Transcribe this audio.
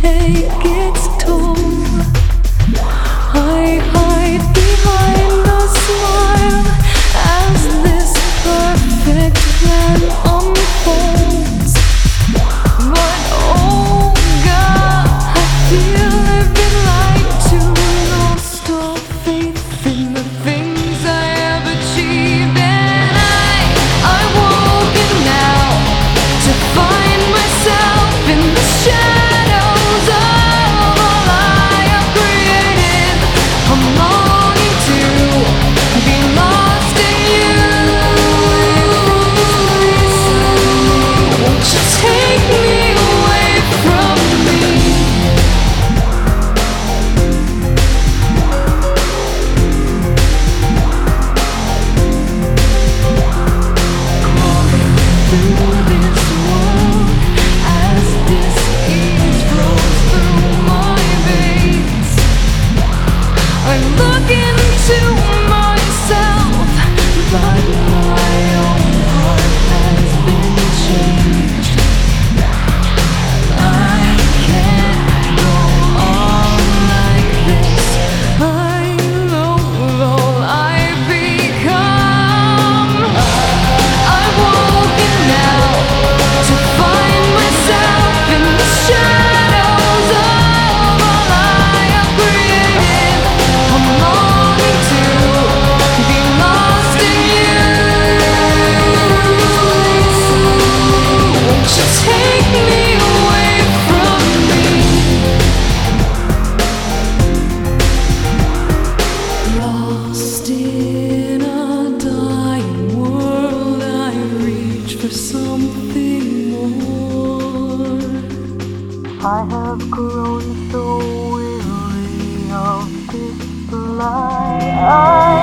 take its toll. I hide behind a smile as this perfect plan unfolds. But oh God, I feel I've been lied to, lost all faith in the things I have achieved, and I'm woken now to find myself in the shadows of all I have created. I'm longing to be lost in you. Won't you take me away from me? Through this world as dis-ease flows through my veins, I'm looking to myself, but my own heart has been changed. I can't go on like this. I know all I've become. I'm woken now to find myself in the shadows of all I have created. I'm longing to be lost in you. Won't you take me away from me? Lost in a dying world, I reach for something more. I have grown so weary of this lie.